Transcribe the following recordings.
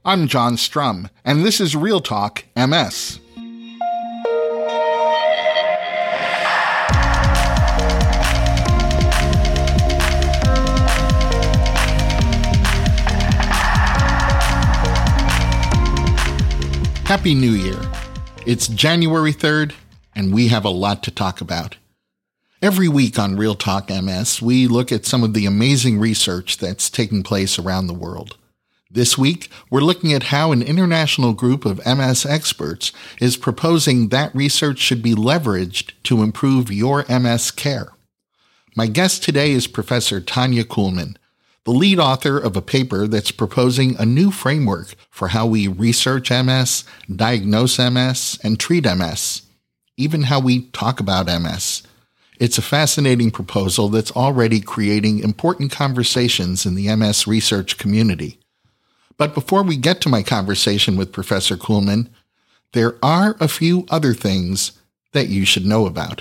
I'm John Strum, and this is Real Talk MS. Happy New Year. It's January 3rd, and we have a lot to talk about. Every week on Real Talk MS, we look at some of the amazing research that's taking place around the world. This week, we're looking at how an international group of MS experts is proposing that research should be leveraged to improve your MS care. My guest today is Professor Tanya Kuhlman, the lead author of a paper that's proposing a new framework for how we research MS, diagnose MS, and treat MS, even how we talk about MS. It's a fascinating proposal that's already creating important conversations in the MS research community. But before we get to my conversation with Professor Kuhlman, there are a few other things that you should know about.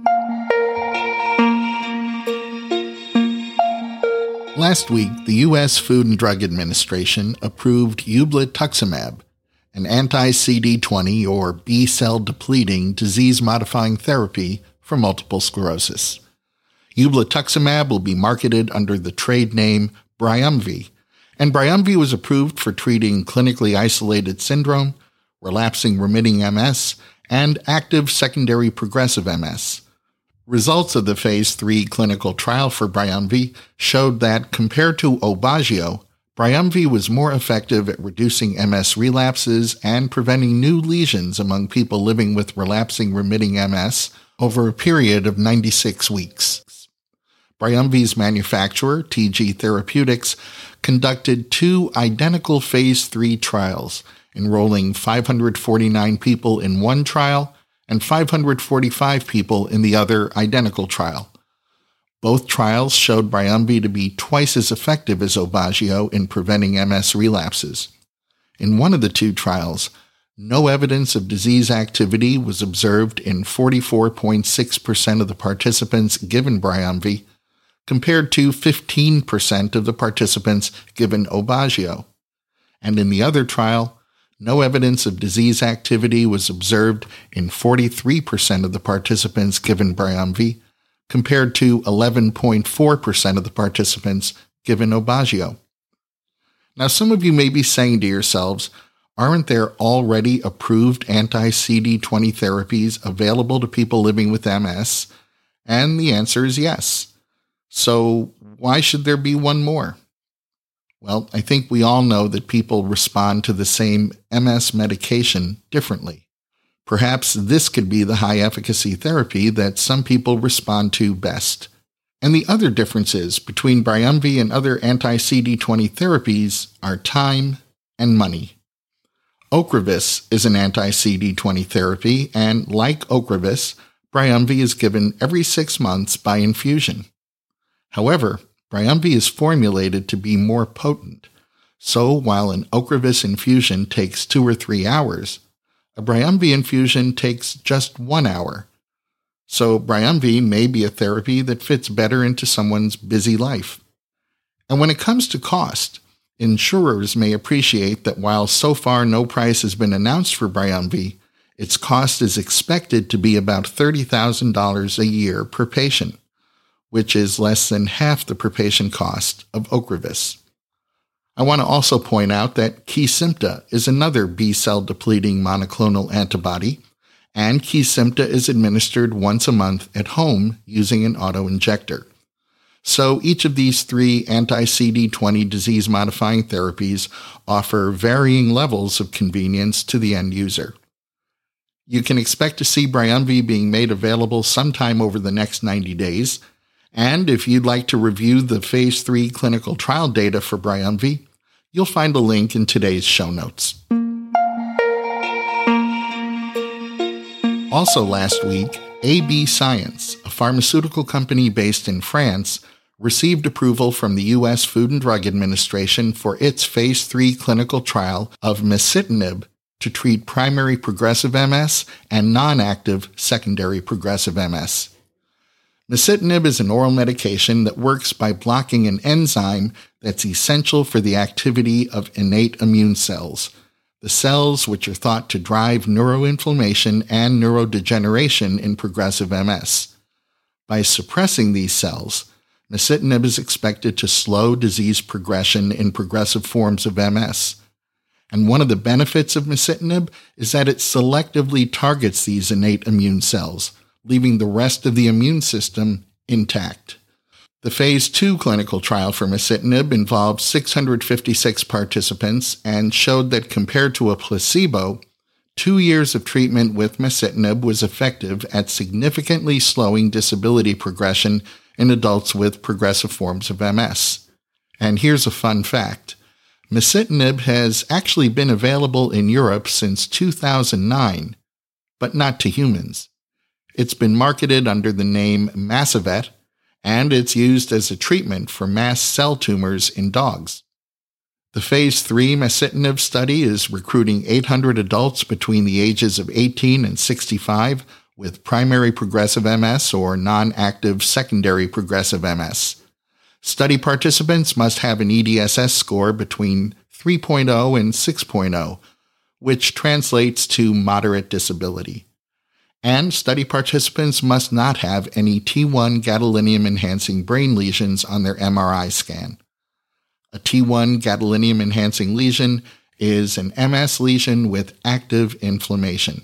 Last week, the U.S. Food and Drug Administration approved ublituximab, an anti-CD20 or B-cell depleting disease-modifying therapy for multiple sclerosis. Ublituximab will be marketed under the trade name Briumvi, and Briumvi was approved for treating clinically isolated syndrome, relapsing remitting MS, and active secondary progressive MS. Results of the Phase 3 clinical trial for Briumvi showed that, compared to Aubagio, Briumvi was more effective at reducing MS relapses and preventing new lesions among people living with relapsing remitting MS over a period of 96 weeks. Briumvi's manufacturer, TG Therapeutics, conducted two identical Phase 3 trials, enrolling 549 people in one trial and 545 people in the other identical trial. Both trials showed Briumvi to be twice as effective as Aubagio in preventing MS relapses. In one of the two trials, no evidence of disease activity was observed in 44.6% of the participants given Briumvi, compared to 15% of the participants given Aubagio. And in the other trial, no evidence of disease activity was observed in 43% of the participants given Briumvi, compared to 11.4% of the participants given Aubagio. Now, some of you may be saying to yourselves, aren't there already approved anti-CD20 therapies available to people living with MS? And the answer is yes. So why should there be one more? Well, I think we all know that people respond to the same MS medication differently. Perhaps this could be the high-efficacy therapy that some people respond to best. And the other differences between Briumvi and other anti-CD20 therapies are time and money. Ocrevus is an anti-CD20 therapy, and like Ocrevus, Briumvi is given every 6 months by infusion. However, Briumvi is formulated to be more potent, so while an Ocrevus infusion takes 2 or 3 hours, a Briumvi infusion takes just 1 hour. So Briumvi may be a therapy that fits better into someone's busy life. And when it comes to cost, insurers may appreciate that while so far no price has been announced for Briumvi, its cost is expected to be about $30,000 a year per patient, which is less than half the per patient cost of Ocrevus. I want to also point out that Kesimpta is another B-cell depleting monoclonal antibody, and Kesimpta is administered once a month at home using an auto-injector. So each of these three anti-CD20 disease-modifying therapies offer varying levels of convenience to the end user. You can expect to see Briumvi being made available sometime over the next 90 days, and if you'd like to review the Phase 3 clinical trial data for Briumvi, you'll find a link in today's show notes. Also last week, AB Science, a pharmaceutical company based in France, received approval from the U.S. Food and Drug Administration for its Phase 3 clinical trial of masitinib to treat primary progressive MS and non-active secondary progressive MS. Masitinib is an oral medication that works by blocking an enzyme that's essential for the activity of innate immune cells, the cells which are thought to drive neuroinflammation and neurodegeneration in progressive MS. By suppressing these cells, masitinib is expected to slow disease progression in progressive forms of MS. And one of the benefits of masitinib is that it selectively targets these innate immune cells, leaving the rest of the immune system intact. The Phase 2 clinical trial for masitinib involved 656 participants and showed that compared to a placebo, 2 years of treatment with masitinib was effective at significantly slowing disability progression in adults with progressive forms of MS. And here's a fun fact. Masitinib has actually been available in Europe since 2009, but not to humans. It's been marketed under the name Masivet, and it's used as a treatment for mast cell tumors in dogs. The Phase 3 masitinib study is recruiting 800 adults between the ages of 18 and 65 with primary progressive MS or non-active secondary progressive MS. Study participants must have an EDSS score between 3.0 and 6.0, which translates to moderate disability. And study participants must not have any T1 gadolinium-enhancing brain lesions on their MRI scan. A T1 gadolinium-enhancing lesion is an MS lesion with active inflammation.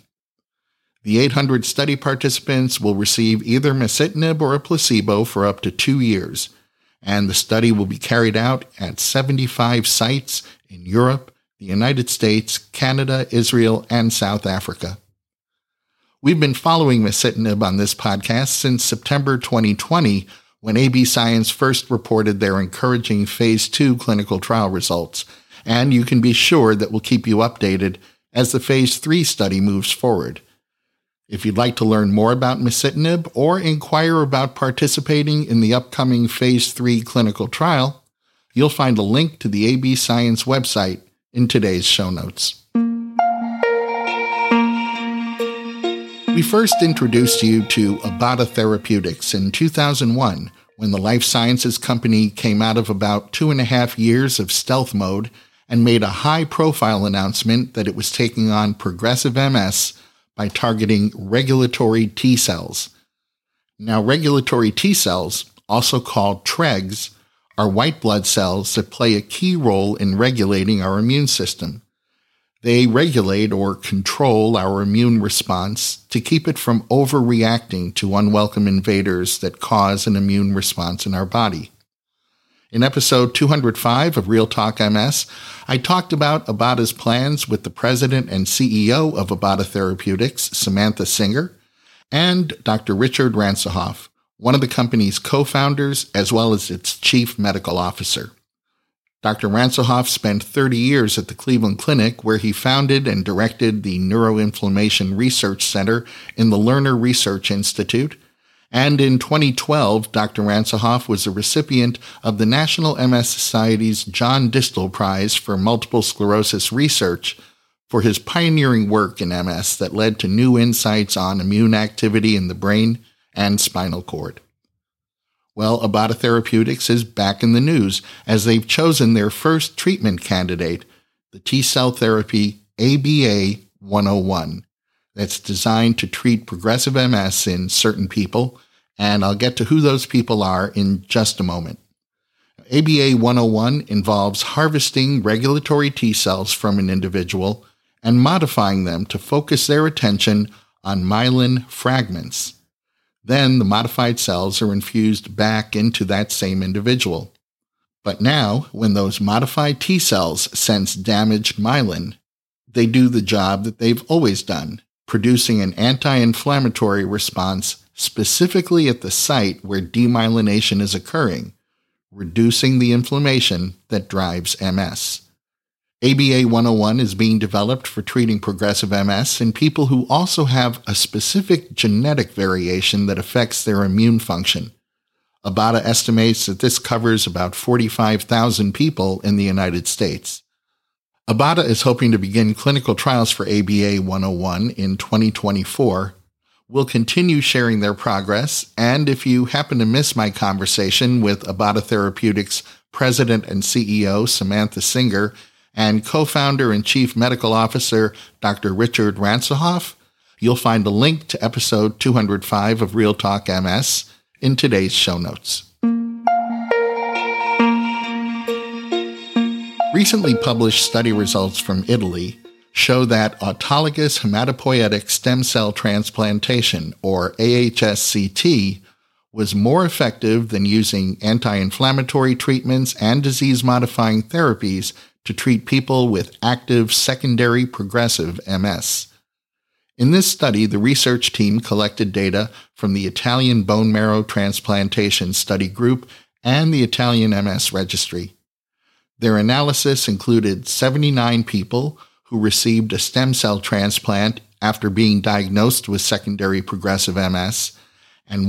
The 800 study participants will receive either masitinib or a placebo for up to 2 years, and the study will be carried out at 75 sites in Europe, the United States, Canada, Israel, and South Africa. We've been following masitinib on this podcast since September 2020, when AB Science first reported their encouraging Phase 2 clinical trial results, and you can be sure that we'll keep you updated as the Phase 3 study moves forward. If you'd like to learn more about masitinib or inquire about participating in the upcoming Phase 3 clinical trial, you'll find a link to the AB Science website in today's show notes. We first introduced you to Abata Therapeutics in 2001, when the life sciences company came out of about 2.5 years of stealth mode and made a high-profile announcement that it was taking on progressive MS by targeting regulatory T cells. Now, regulatory T cells, also called TREGs, are white blood cells that play a key role in regulating our immune system. They regulate or control our immune response to keep it from overreacting to unwelcome invaders that cause an immune response in our body. In episode 205 of Real Talk MS, I talked about Abata's plans with the president and CEO of Abata Therapeutics, Samantha Singer, and Dr. Richard Ransohoff, one of the company's co-founders as well as its chief medical officer. Dr. Ransohoff spent 30 years at the Cleveland Clinic, where he founded and directed the Neuroinflammation Research Center in the Lerner Research Institute. And in 2012, Dr. Ransohoff was a recipient of the National MS Society's John Distel Prize for Multiple Sclerosis Research for his pioneering work in MS that led to new insights on immune activity in the brain and spinal cord. Well, Abata Therapeutics is back in the news as they've chosen their first treatment candidate, the T-cell therapy ABA-101, that's designed to treat progressive MS in certain people, and I'll get to who those people are in just a moment. ABA-101 involves harvesting regulatory T cells from an individual and modifying them to focus their attention on myelin fragments. Then the modified cells are infused back into that same individual. But now, when those modified T cells sense damaged myelin, they do the job that they've always done, producing an anti-inflammatory response specifically at the site where demyelination is occurring, reducing the inflammation that drives MS. ABA-101 is being developed for treating progressive MS in people who also have a specific genetic variation that affects their immune function. Abata estimates that this covers about 45,000 people in the United States. Abata is hoping to begin clinical trials for ABA-101 in 2024, We'll continue sharing their progress, and if you happen to miss my conversation with Abata Therapeutics President and CEO Samantha Singer and co-founder and Chief Medical Officer Dr. Richard Ransohoff, you'll find a link to episode 205 of Real Talk MS in today's show notes. Recently published study results from Italy show that autologous hematopoietic stem cell transplantation, or AHSCT, was more effective than using anti-inflammatory treatments and disease-modifying therapies to treat people with active secondary progressive MS. In this study, the research team collected data from the Italian Bone Marrow Transplantation Study Group and the Italian MS Registry. Their analysis included 79 people who received a stem cell transplant after being diagnosed with secondary progressive MS, and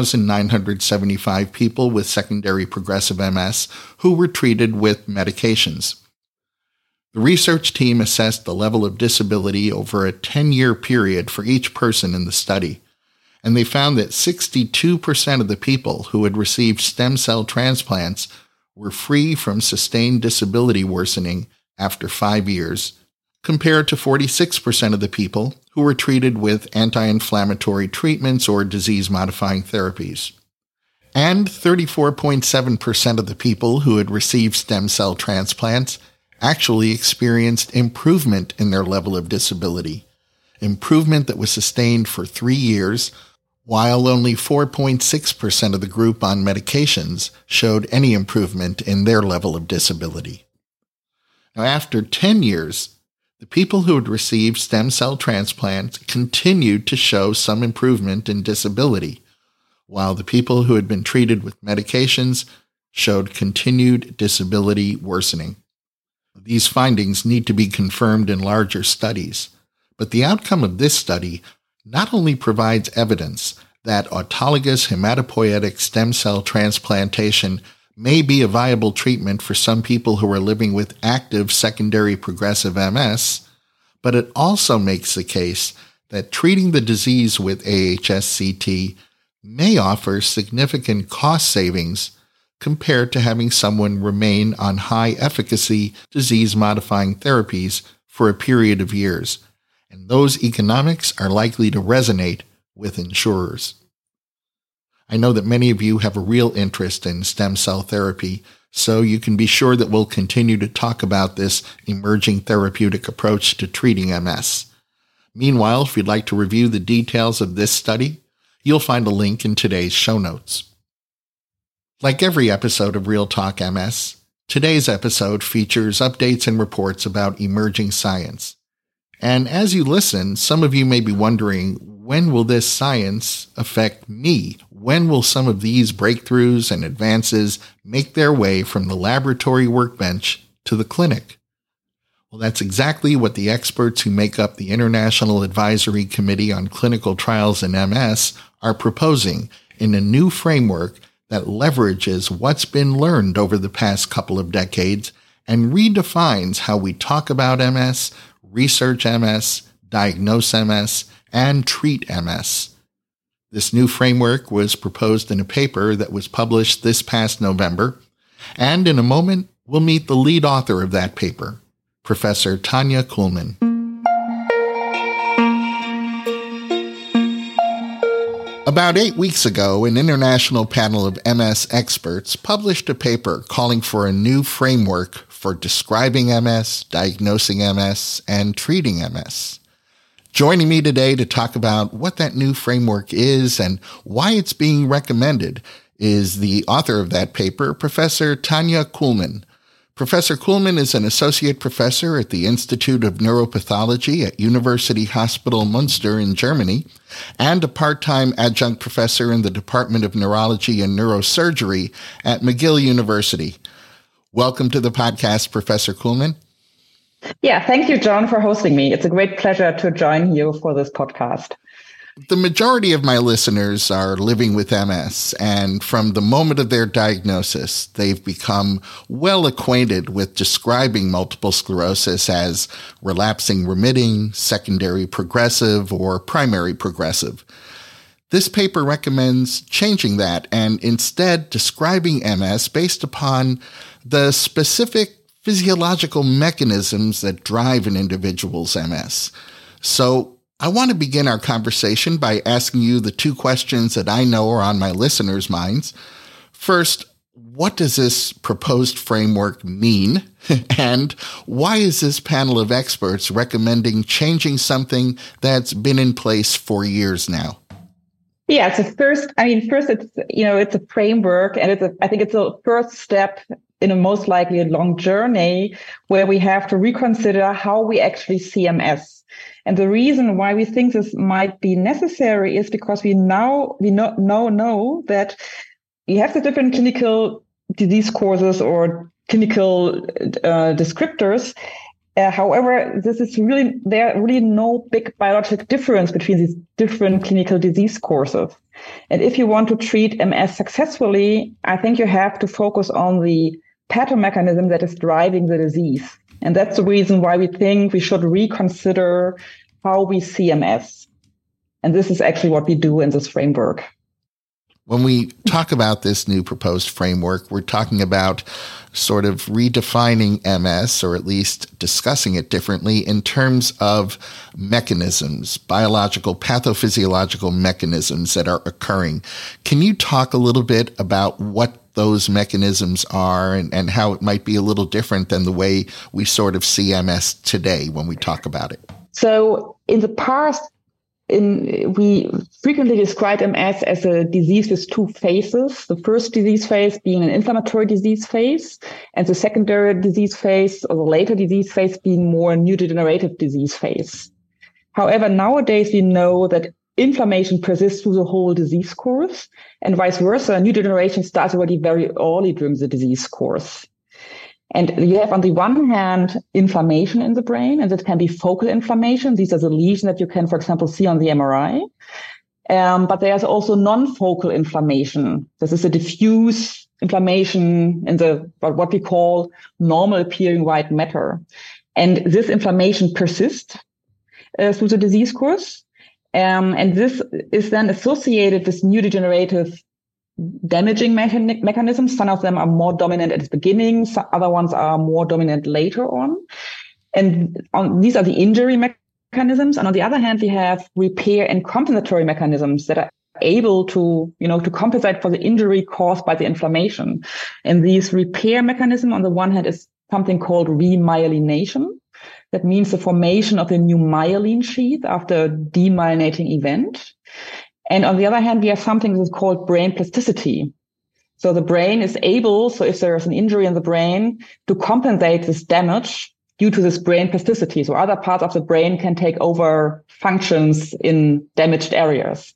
1,975 people with secondary progressive MS who were treated with medications. The research team assessed the level of disability over a 10-year period for each person in the study, and they found that 62% of the people who had received stem cell transplants were free from sustained disability worsening after 5 years, compared to 46% of the people who were treated with anti-inflammatory treatments or disease-modifying therapies. And 34.7% of the people who had received stem cell transplants actually experienced improvement in their level of disability, improvement that was sustained for 3 years, while only 4.6% of the group on medications showed any improvement in their level of disability. Now, after 10 years, the people who had received stem cell transplants continued to show some improvement in disability, while the people who had been treated with medications showed continued disability worsening. These findings need to be confirmed in larger studies, but the outcome of this study not only provides evidence that autologous hematopoietic stem cell transplantation may be a viable treatment for some people who are living with active secondary progressive MS, but it also makes the case that treating the disease with AHSCT may offer significant cost savings compared to having someone remain on high-efficacy disease-modifying therapies for a period of years, and those economics are likely to resonate with insurers. I know that many of you have a real interest in stem cell therapy, so you can be sure that we'll continue to talk about this emerging therapeutic approach to treating MS. Meanwhile, if you'd like to review the details of this study, you'll find a link in today's show notes. Like every episode of Real Talk MS, today's episode features updates and reports about emerging science. And as you listen, some of you may be wondering, when will this science affect me? When will some of these breakthroughs and advances make their way from the laboratory workbench to the clinic? Well, that's exactly what the experts who make up the International Advisory Committee on Clinical Trials in MS are proposing in a new framework that leverages what's been learned over the past couple of decades and redefines how we talk about MS, research MS, diagnose MS, and treat MS. This new framework was proposed in a paper that was published this past November, and in a moment, we'll meet the lead author of that paper, Professor Tanya Kuhlmann. About 8 weeks ago, an international panel of MS experts published a paper calling for a new framework for describing MS, diagnosing MS, and treating MS. Joining me today to talk about what that new framework is and why it's being recommended is the author of that paper, Professor Tanya Kuhlmann. Professor Kuhlmann is an associate professor at the Institute of Neuropathology at University Hospital Münster in Germany and a part-time adjunct professor in the Department of Neurology and Neurosurgery at McGill University. Welcome to the podcast, Professor Kuhlmann. Yeah, thank you, John, for hosting me. It's a great pleasure to join you for this podcast. The majority of my listeners are living with MS, and from the moment of their diagnosis, they've become well acquainted with describing multiple sclerosis as relapsing remitting, secondary progressive, or primary progressive. This paper recommends changing that and instead describing MS based upon the specific physiological mechanisms that drive an individual's MS. So I want to begin our conversation by asking you the two questions that I know are on my listeners' minds. First, what does this proposed framework mean? And why is this panel of experts recommending changing something that's been in place for years now? Yeah, so first it's a framework, and I think it's a first step in a most likely a long journey where we have to reconsider how we actually see MS. And the reason why we think this might be necessary is because we now know that you have the different clinical disease courses or clinical descriptors. However, there are really no big biological difference between these different clinical disease courses. And if you want to treat MS successfully, I think you have to focus on the pathomechanism that is driving the disease. And that's the reason why we think we should reconsider how we see MS. And this is actually what we do in this framework. When we talk about this new proposed framework, we're talking about sort of redefining MS, or at least discussing it differently in terms of mechanisms, biological, pathophysiological mechanisms that are occurring. Can you talk a little bit about what those mechanisms are and how it might be a little different than the way we sort of see MS today when we talk about it? So in the past, we frequently describe MS as a disease with two phases. The first disease phase being an inflammatory disease phase, and the secondary disease phase or the later disease phase being more a neurodegenerative disease phase. However, nowadays we know that inflammation persists through the whole disease course, and vice versa. Neurodegeneration starts already very early during the disease course. And you have, on the one hand, inflammation in the brain, and that can be focal inflammation. These are the lesions that you can, for example, see on the MRI. But there's also non-focal inflammation. This is a diffuse inflammation in what we call normal appearing white matter. And this inflammation persists through the disease course. And this is then associated with neurodegenerative damaging mechanisms. Some of them are more dominant at the beginning, some other ones are more dominant later on. And these are the injury mechanisms. And on the other hand, we have repair and compensatory mechanisms that are able to compensate for the injury caused by the inflammation. And these repair mechanism, on the one hand, is something called remyelination. That means the formation of a new myelin sheath after a demyelinating event. And on the other hand, we have something that is called brain plasticity. So the brain is able, so if there is an injury in the brain, to compensate this damage due to this brain plasticity. So other parts of the brain can take over functions in damaged areas.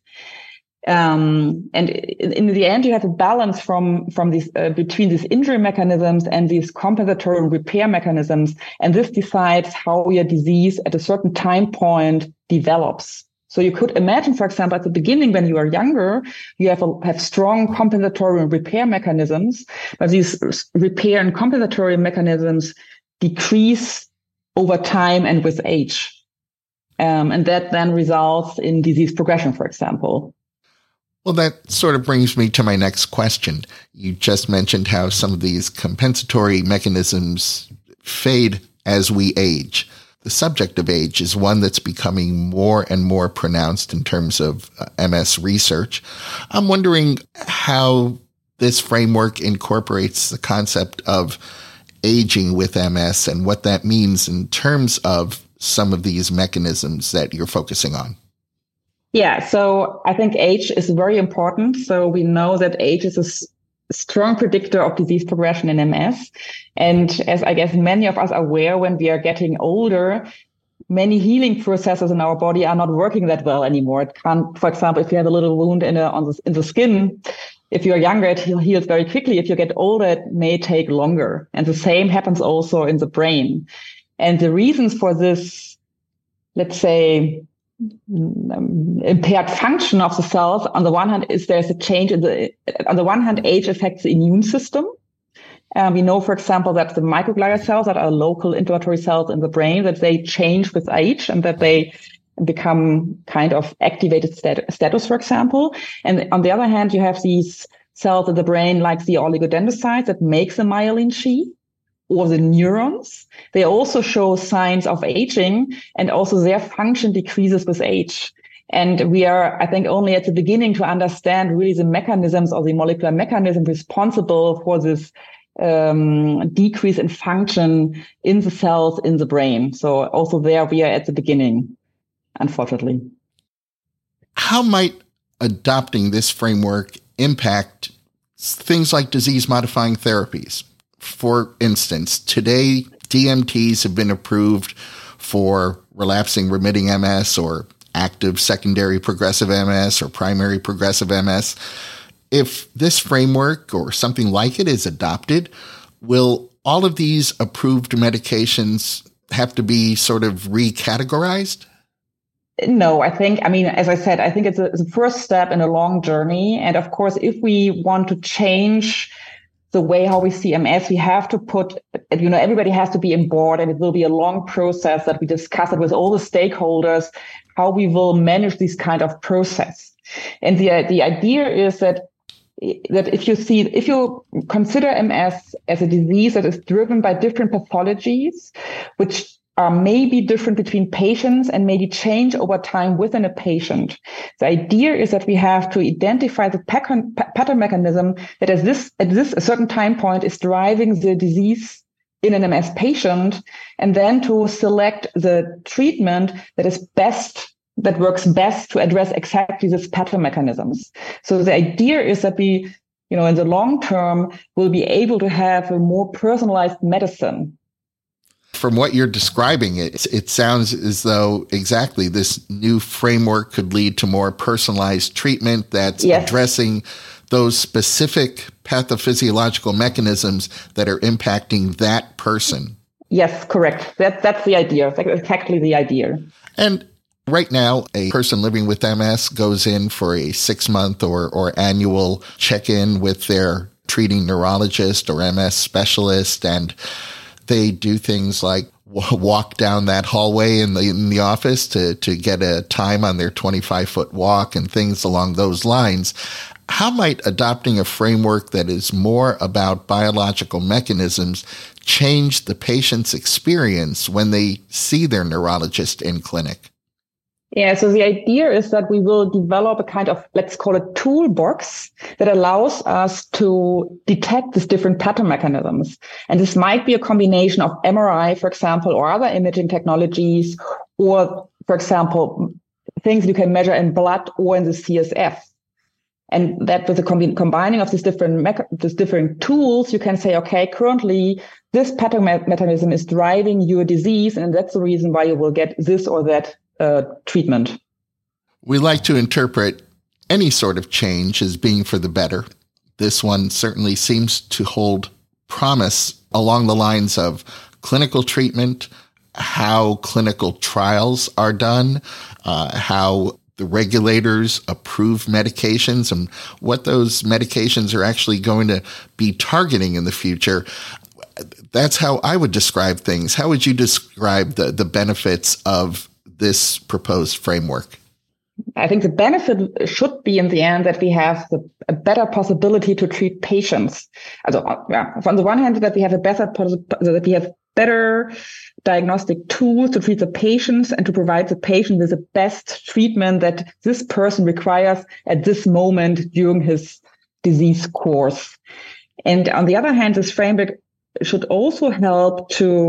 And in the end, you have a balance from these between these injury mechanisms and these compensatory and repair mechanisms. And this decides how your disease at a certain time point develops. So you could imagine, for example, at the beginning, when you are younger, you have strong compensatory and repair mechanisms, but these repair and compensatory mechanisms decrease over time and with age. And that then results in disease progression, for example. Well, that sort of brings me to my next question. You just mentioned how some of these compensatory mechanisms fade as we age. The subject of age is one that's becoming more and more pronounced in terms of MS research. I'm wondering how this framework incorporates the concept of aging with MS and what that means in terms of some of these mechanisms that you're focusing on. Yeah, so I think age is very important. So we know that age is a strong predictor of disease progression in MS. And as I guess many of us are aware, when we are getting older, many healing processes in our body are not working that well anymore. It can't, for example, if you have a little wound in the skin, if you're younger, it heals very quickly. If you get older, it may take longer. And the same happens also in the brain. And the reasons for this, let's say, impaired function of the cells. On the one hand, there's a change on the one hand, age affects the immune system. We know, for example, that the microglia cells, that are local inflammatory cells in the brain, that they change with age and that they become kind of activated status, for example. And on the other hand, you have these cells in the brain like the oligodendrocytes that makes the myelin sheath, or the neurons. They also show signs of aging, and also their function decreases with age. And we are, I think, only at the beginning to understand really the mechanisms or the molecular mechanism responsible for this decrease in function in the cells in the brain. So also there we are at the beginning, unfortunately. How might adopting this framework impact things like disease-modifying therapies? For instance, today, DMTs have been approved for relapsing remitting MS or active secondary progressive MS or primary progressive MS. If this framework or something like it is adopted, will all of these approved medications have to be sort of recategorized? No, as I said, I think it's a first step in a long journey. And of course, if we want to change the way how we see MS, we have to put, everybody has to be on board, and it will be a long process that we discuss it with all the stakeholders, how we will manage this kind of process. And the idea is that if you consider MS as a disease that is driven by different pathologies, which are maybe different between patients and maybe change over time within a patient. The idea is that we have to identify the pattern mechanism that at this a certain time point is driving the disease in an MS patient, and then to select the treatment that works best to address exactly these pattern mechanisms. So the idea is that we, in the long term, will be able to have a more personalized medicine. From what you're describing, it sounds as though exactly this new framework could lead to more personalized treatment that's addressing those specific pathophysiological mechanisms that are impacting that person. Yes, correct. That's the idea. That's exactly the idea. And right now, a person living with MS goes in for a 6-month or annual check-in with their treating neurologist or MS specialist, and they do things like walk down that hallway in the office to get a time on their 25-foot walk and things along those lines. How might adopting a framework that is more about biological mechanisms change the patient's experience when they see their neurologist in clinic? Yeah, so the idea is that we will develop a kind of, let's call it, toolbox that allows us to detect these different pattern mechanisms. And this might be a combination of MRI, for example, or other imaging technologies, or, for example, things you can measure in blood or in the CSF. And that with the combining of these different tools, you can say, okay, currently this pattern mechanism is driving your disease, and that's the reason why you will get this or that treatment. We like to interpret any sort of change as being for the better. This one certainly seems to hold promise along the lines of clinical treatment, how clinical trials are done, how the regulators approve medications, and what those medications are actually going to be targeting in the future. That's how I would describe things. How would you describe the benefits of this proposed framework? I think the benefit should be in the end that we have a better possibility to treat patients. On the one hand, that we have better diagnostic tools to treat the patients and to provide the patient with the best treatment that this person requires at this moment during his disease course. And on the other hand, this framework should also help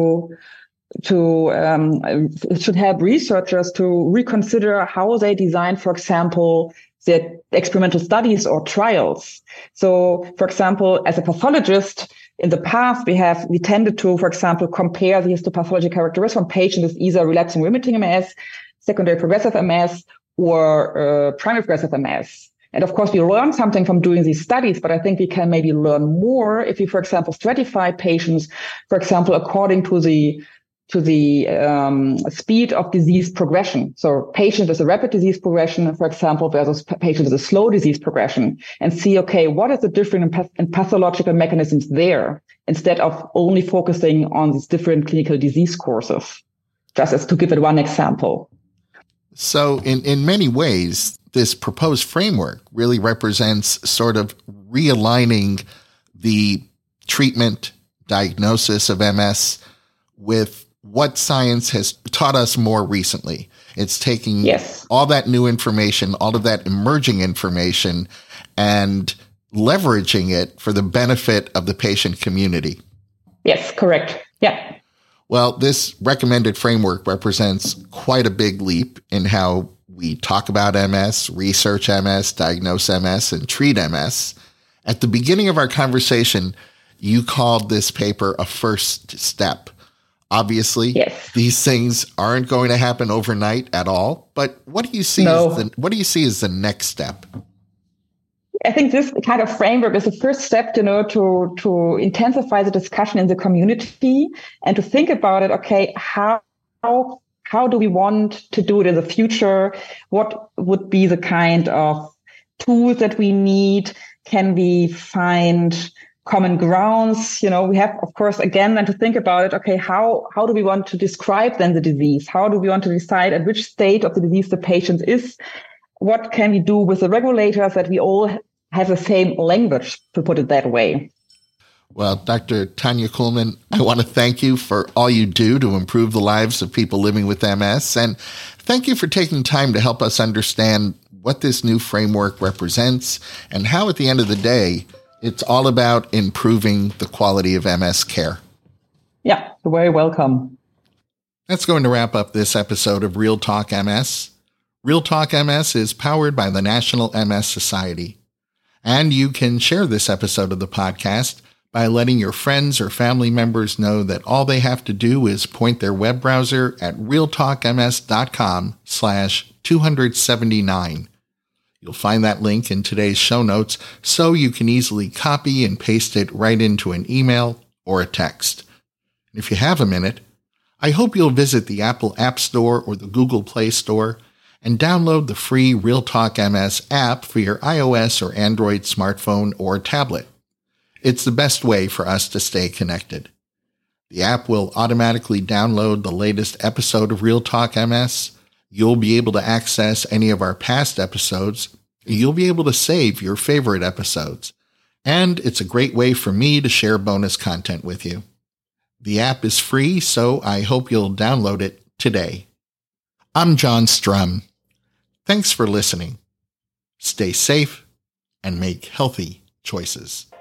it should help researchers to reconsider how they design, for example, their experimental studies or trials. So, for example, as a pathologist, in the past, we tended to, for example, compare the histopathology characteristics from patients with either relapsing remitting MS, secondary progressive MS, or primary progressive MS. And of course, we learn something from doing these studies, but I think we can maybe learn more if we, for example, stratify patients, for example, according to the to the speed of disease progression. So patient with a rapid disease progression, for example, versus patient with a slow disease progression, and see, okay, what is the different in pathological mechanisms there, instead of only focusing on these different clinical disease courses, just as to give it one example. So in many ways, this proposed framework really represents sort of realigning the treatment diagnosis of MS with what science has taught us more recently. It's taking all that new information, all of that emerging information, and leveraging it for the benefit of the patient community. Yes, correct. Yeah. Well, this recommended framework represents quite a big leap in how we talk about MS, research MS, diagnose MS, and treat MS. At the beginning of our conversation, you called this paper a first step. Obviously, these things aren't going to happen overnight at all. But what do you see as the next step? I think this kind of framework is the first step, to intensify the discussion in the community and to think about it. Okay, how do we want to do it in the future? What would be the kind of tools that we need? Can we find common grounds? We have, of course, again, then to think about it. Okay, how do we want to describe then the disease? How do we want to decide at which state of the disease the patient is? What can we do with the regulators that we all have the same language, to put it that way? Well, Dr. Tanja Kuhlmann, I want to thank you for all you do to improve the lives of people living with MS. And thank you for taking time to help us understand what this new framework represents and how, at the end of the day, it's all about improving the quality of MS care. Yeah, you're very welcome. That's going to wrap up this episode of Real Talk MS. Real Talk MS is powered by the National MS Society. And you can share this episode of the podcast by letting your friends or family members know that all they have to do is point their web browser at realtalkms.com/279. You'll find that link in today's show notes, so you can easily copy and paste it right into an email or a text. If you have a minute, I hope you'll visit the Apple App Store or the Google Play Store and download the free Real Talk MS app for your iOS or Android smartphone or tablet. It's the best way for us to stay connected. The app will automatically download the latest episode of Real Talk MS. You'll be able to access any of our past episodes. You'll be able to save your favorite episodes. And it's a great way for me to share bonus content with you. The app is free, so I hope you'll download it today. I'm John Strum. Thanks for listening. Stay safe and make healthy choices.